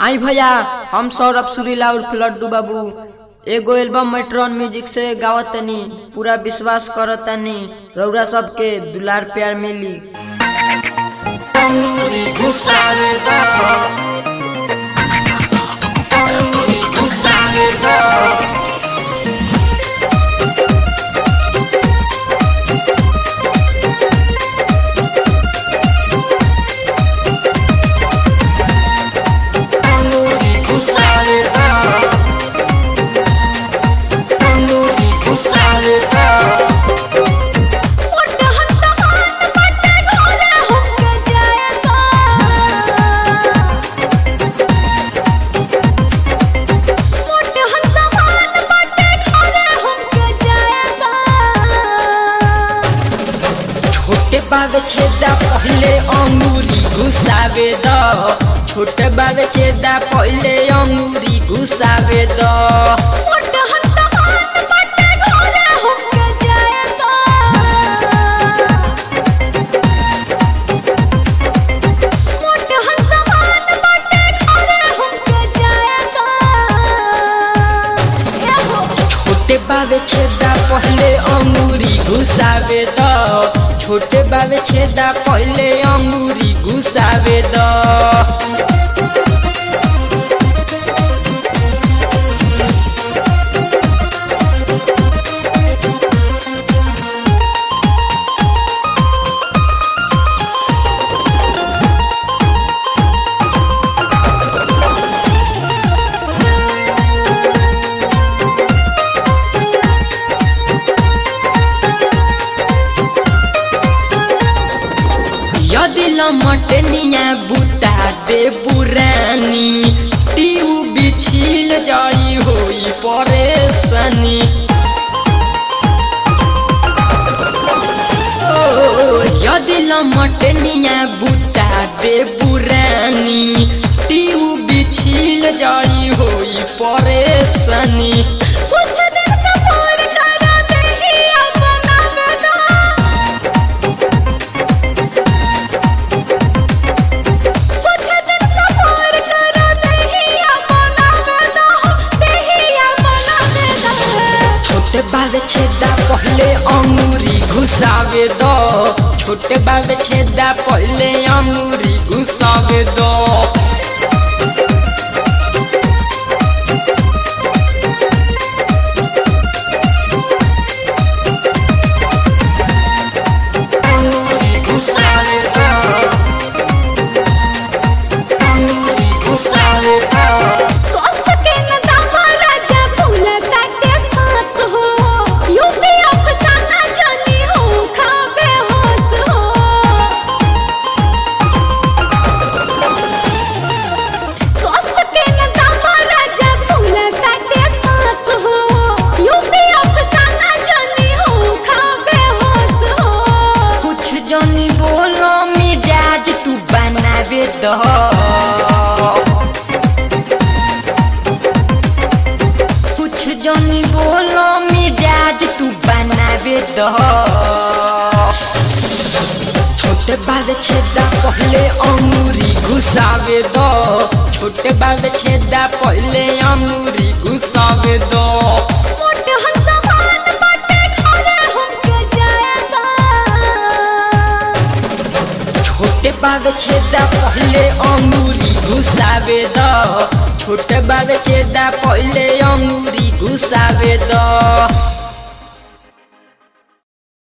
आई भैया हम सौरभ सुरीला उर्फ लड्डू बाबू एगो एल्बम मेट्रॉन म्यूजिक से गावतनी। पूरा विश्वास करतनी रउरा सबके दुलार प्यार मिली। बाबे छेदा पहले अंगूरी घुसावे द, छोटे बाबे छेदा पहले अंगूरी घुसावे द। छोटे बाबे छेदा पहले अंगूरी घुसावे द, छोटे बाबे छेदा पहले अंगूरी घुसावे द। मटनिया बुता दे पुरानी टीऊ बिछिल जाई होई परेशानी। यदि मटनिया बुता दे पुरानी टीऊ बिछिल जाई होई परेशानी। छोटे बाबे छेदा पहले अंगूरी घुसावे दो, छोटे बाबे छेदा पहले अंगूरी घुसावे दो। कुछ जनी बोलो मिजाज तू बनावे दो। छोटे बाबे छेदा पहले अंगूरी घुसावे दो, छोटे बाबे छेदा पहले अंगूरी घुसावे दो। छोटे बाबे छेदा पहले अंगूरी घुसावे द, छोटे बाबे छेदा पहले